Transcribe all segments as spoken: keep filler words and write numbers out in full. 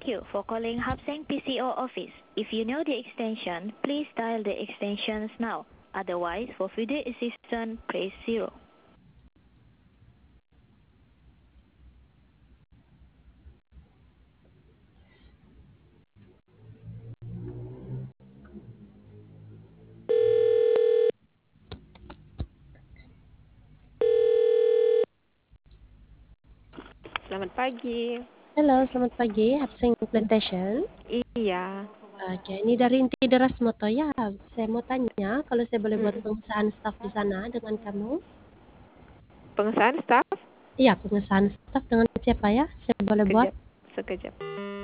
Thank you for calling Hap Seng P C O office. If you know the extension, please dial the extensions now. Otherwise, for further assistance, press zero. Selamat pagi. Halo, selamat pagi, Hap Seng Plantation. Iya. Oke, ini dari Inti Deras Moto ya. Saya mau tanya, kalau saya boleh buat Mm. pengesahan staf di sana dengan kamu? Pengesahan staf? Iya, pengesahan staf dengan siapa ya? Saya boleh buat? Sekejap, sekejap.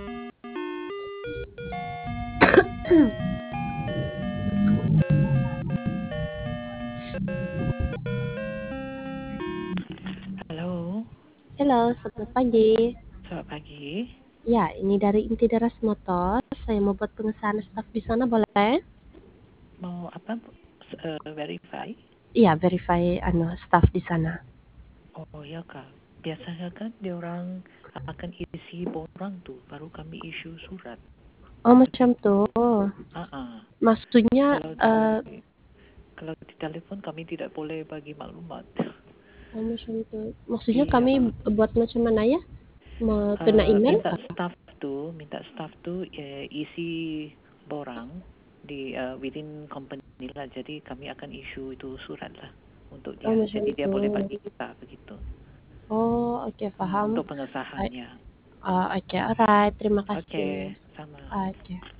Halo, Halo, selamat pagi. selamat pagi. Ya, ini dari Inti Deras Motor. Saya mau buat pengesahan staf di sana, boleh? Mau apa? S- eh, verify? Iya, verify anu staf di sana. Oh ya kak. Biasanya kan diorang akan isi borang tuh, baru kami issue surat. Oh, macam Begitu. tuh. Ah, ah. Maksudnya, Kalau eh, di kalau di telepon kami tidak boleh bagi maklumat. oh, macam tuh. Maksudnya Iya. kami buat macam mana ya? Mau kena Eh, email minta kah? staff tuh, minta staff tuh eh, isi borang di eh, within company lah. Jadi kami akan issue itu surat lah untuk Oh, dia. macam Jadi dia boleh tuh. bagi kita begitu. Oh, oke, Hmm, paham. untuk pengesahannya. Ah, oke, alright. Terima kasih. Oke, sama. Oke.